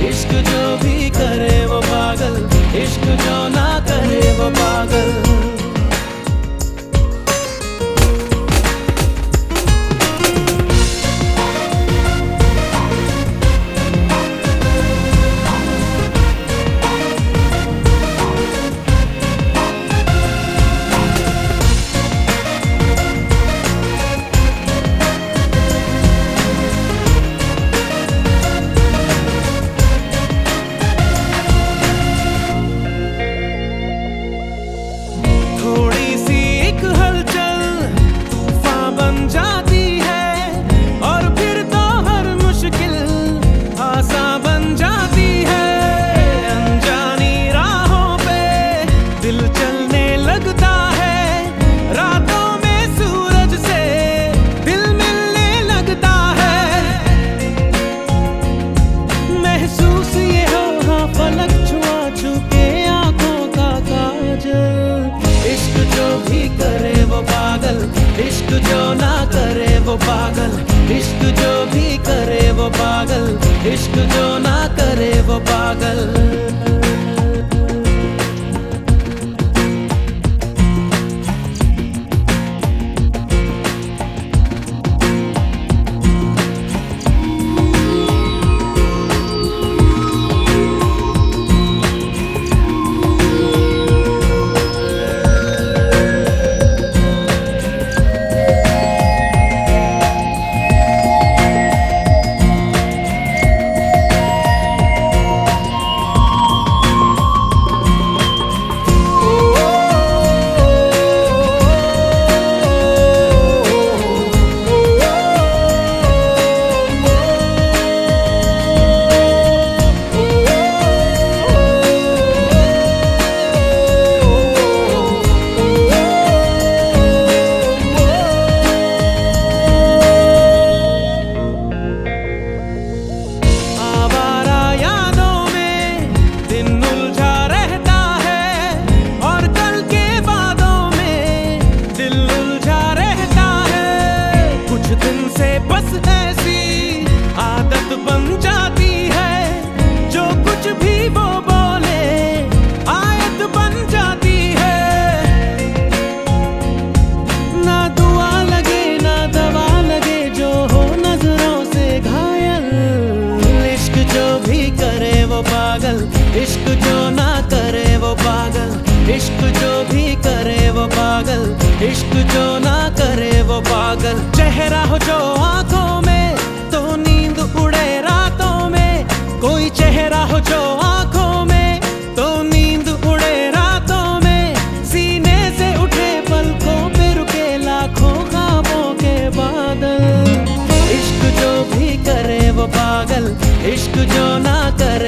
इश्क जो भी करे वो पागल, इश्क जो ना करे वो पागल। थोड़ी सी एक हलचल तूफान बन जाती है, और फिर तो हर मुश्किल आसान बन जाती है। अनजानी राहों पे दिल चलने लगता है, रातों में सूरज से दिल मिलने लगता है। महसूस ये हो हाँ फलक छुआ छुके आंखों का काजल। इश्क जो भी करे वो पागल, इश्क जो ना करे वो पागल। इश्क जो भी करे वो पागल, इश्क जो ना करे वो पागल। बस ऐसी आदत बन जाती है, जो कुछ भी वो बोले आयत बन जाती है। ना दुआ लगे ना दवा लगे, जो हो नजरों से घायल। इश्क जो भी करे वो पागल, इश्क जो ना करे वो पागल। इश्क जो भी करे वो पागल, इश्क जो ना करे वो पागल। चेहरा हो जो आंखों में तो नींद उड़े रातों में, कोई चेहरा हो जो आंखों में तो नींद उड़े रातों में। सीने से उठे पलकों पे रुके लाखों ख्वाबों के बादल। इश्क जो भी करे वो पागल, इश्क जो ना करे